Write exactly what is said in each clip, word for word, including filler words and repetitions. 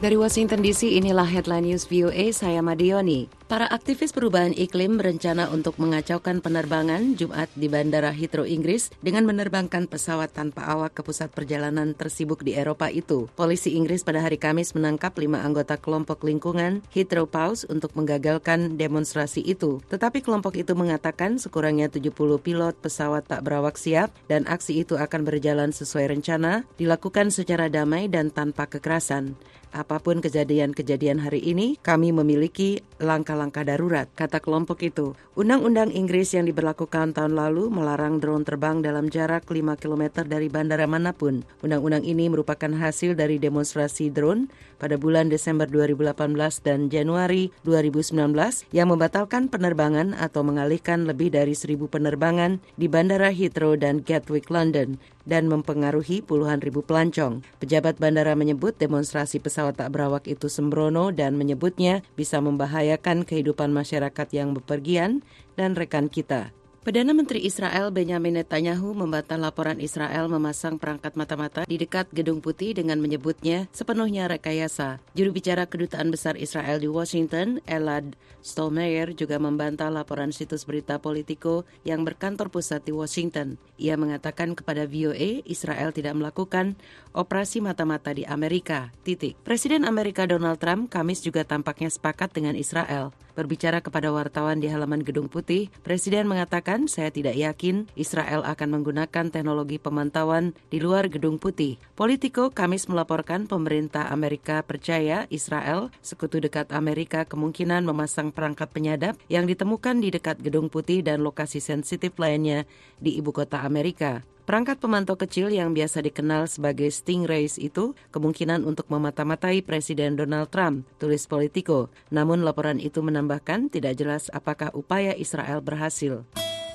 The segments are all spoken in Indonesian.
Dari Washington D C, inilah Headline News V O A, saya Madioni. Para aktivis perubahan iklim berencana untuk mengacaukan penerbangan Jumat di Bandara Heathrow, Inggris dengan menerbangkan pesawat tanpa awak ke pusat perjalanan tersibuk di Eropa itu. Polisi Inggris pada hari Kamis menangkap lima anggota kelompok lingkungan Heathrow Paws untuk menggagalkan demonstrasi itu. Tetapi kelompok itu mengatakan sekurangnya tujuh puluh pilot pesawat tak berawak siap dan aksi itu akan berjalan sesuai rencana, dilakukan secara damai dan tanpa kekerasan. Apapun kejadian-kejadian hari ini, kami memiliki langkah-langkah darurat, kata kelompok itu. Undang-undang Inggris yang diberlakukan tahun lalu melarang drone terbang dalam jarak lima kilometer dari bandara manapun. Undang-undang ini merupakan hasil dari demonstrasi drone pada bulan Desember dua ribu delapan belas dan Januari dua ribu sembilan belas yang membatalkan penerbangan atau mengalihkan lebih dari seribu penerbangan di Bandara Heathrow dan Gatwick, London, dan mempengaruhi puluhan ribu pelancong. Pejabat bandara menyebut demonstrasi pesawat tak berawak itu sembrono dan menyebutnya bisa membahayakan kehidupan masyarakat yang bepergian dan rekan kita. Perdana Menteri Israel Benjamin Netanyahu membantah laporan Israel memasang perangkat mata-mata di dekat Gedung Putih dengan menyebutnya sepenuhnya rekayasa. Juru bicara Kedutaan Besar Israel di Washington, Elad Stolmeyer, juga membantah laporan situs berita Politico yang berkantor pusat di Washington. Ia mengatakan kepada V O A, Israel tidak melakukan operasi mata-mata di Amerika. Titik. Presiden Amerika Donald Trump Kamis juga tampaknya sepakat dengan Israel. Berbicara kepada wartawan di halaman Gedung Putih, Presiden mengatakan, saya tidak yakin Israel akan menggunakan teknologi pemantauan di luar Gedung Putih. Politico Kamis melaporkan pemerintah Amerika percaya Israel, sekutu dekat Amerika, kemungkinan memasang perangkat penyadap yang ditemukan di dekat Gedung Putih dan lokasi sensitif lainnya di ibu kota Amerika. Perangkat pemantau kecil yang biasa dikenal sebagai Stingrays itu kemungkinan untuk memata-matai Presiden Donald Trump, tulis Politico. Namun laporan itu menambahkan tidak jelas apakah upaya Israel berhasil.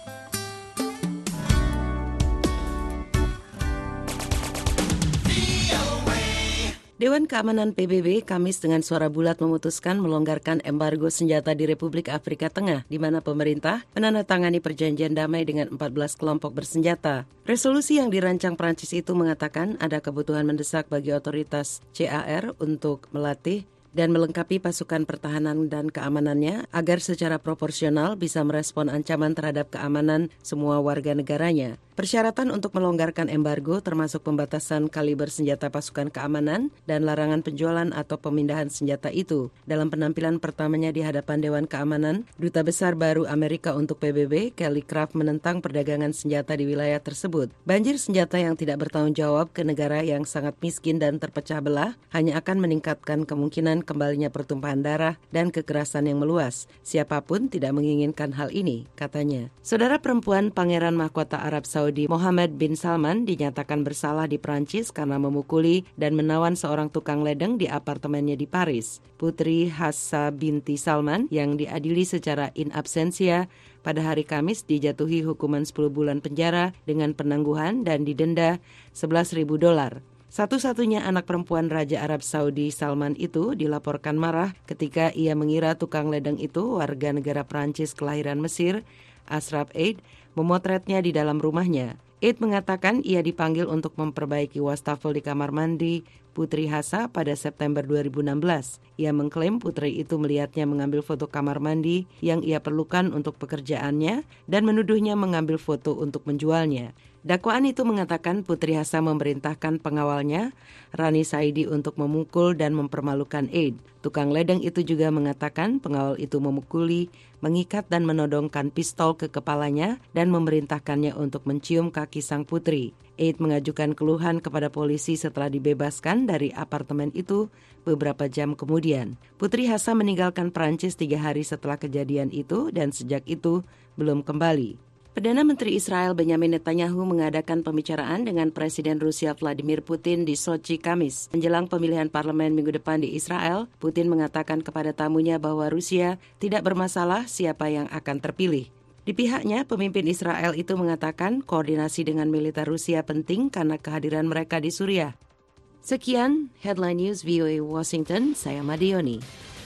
Dewan Keamanan P B B Kamis dengan suara bulat memutuskan melonggarkan embargo senjata di Republik Afrika Tengah, di mana pemerintah menandatangani perjanjian damai dengan empat belas kelompok bersenjata. Resolusi yang dirancang Prancis itu mengatakan ada kebutuhan mendesak bagi otoritas C A R untuk melatih dan melengkapi pasukan pertahanan dan keamanannya agar secara proporsional bisa merespon ancaman terhadap keamanan semua warga negaranya. Persyaratan untuk melonggarkan embargo termasuk pembatasan kaliber senjata pasukan keamanan dan larangan penjualan atau pemindahan senjata itu. Dalam penampilan pertamanya di hadapan Dewan Keamanan, Duta Besar baru Amerika untuk P B B, Kelly Craft, menentang perdagangan senjata di wilayah tersebut. Banjir senjata yang tidak bertanggung jawab ke negara yang sangat miskin dan terpecah belah hanya akan meningkatkan kemungkinan kembalinya pertumpahan darah dan kekerasan yang meluas. Siapapun tidak menginginkan hal ini, katanya. Saudara perempuan Pangeran Mahkota Arab Saudi Mohammed bin Salman dinyatakan bersalah di Prancis karena memukuli dan menawan seorang tukang ledeng di apartemennya di Paris. Putri Hassa binti Salman yang diadili secara in absentia pada hari Kamis dijatuhi hukuman sepuluh bulan penjara dengan penangguhan dan didenda sebelas ribu dolar. Satu-satunya anak perempuan Raja Arab Saudi Salman itu dilaporkan marah ketika ia mengira tukang ledeng itu warga negara Prancis kelahiran Mesir, Ashraf Eid, memotretnya di dalam rumahnya. Eid mengatakan ia dipanggil untuk memperbaiki wastafel di kamar mandi Putri Hassa pada September dua ribu enam belas. Ia mengklaim putri itu melihatnya mengambil foto kamar mandi yang ia perlukan untuk pekerjaannya dan menuduhnya mengambil foto untuk menjualnya. Dakwaan itu mengatakan Putri Hassa memerintahkan pengawalnya, Rani Saidi, untuk memukul dan mempermalukan Eid. Tukang ledeng itu juga mengatakan pengawal itu memukuli, mengikat dan menodongkan pistol ke kepalanya dan memerintahkannya untuk mencium kaki sang putri. Eid mengajukan keluhan kepada polisi setelah dibebaskan dari apartemen itu beberapa jam kemudian. Putri Hassa meninggalkan Prancis tiga hari setelah kejadian itu dan sejak itu belum kembali. Perdana Menteri Israel Benjamin Netanyahu mengadakan pembicaraan dengan Presiden Rusia Vladimir Putin di Sochi Kamis. Menjelang pemilihan parlemen minggu depan di Israel, Putin mengatakan kepada tamunya bahwa Rusia tidak bermasalah siapa yang akan terpilih. Di pihaknya, pemimpin Israel itu mengatakan koordinasi dengan militer Rusia penting karena kehadiran mereka di Suriah. Sekian Headline News V O A Washington, saya Madioni.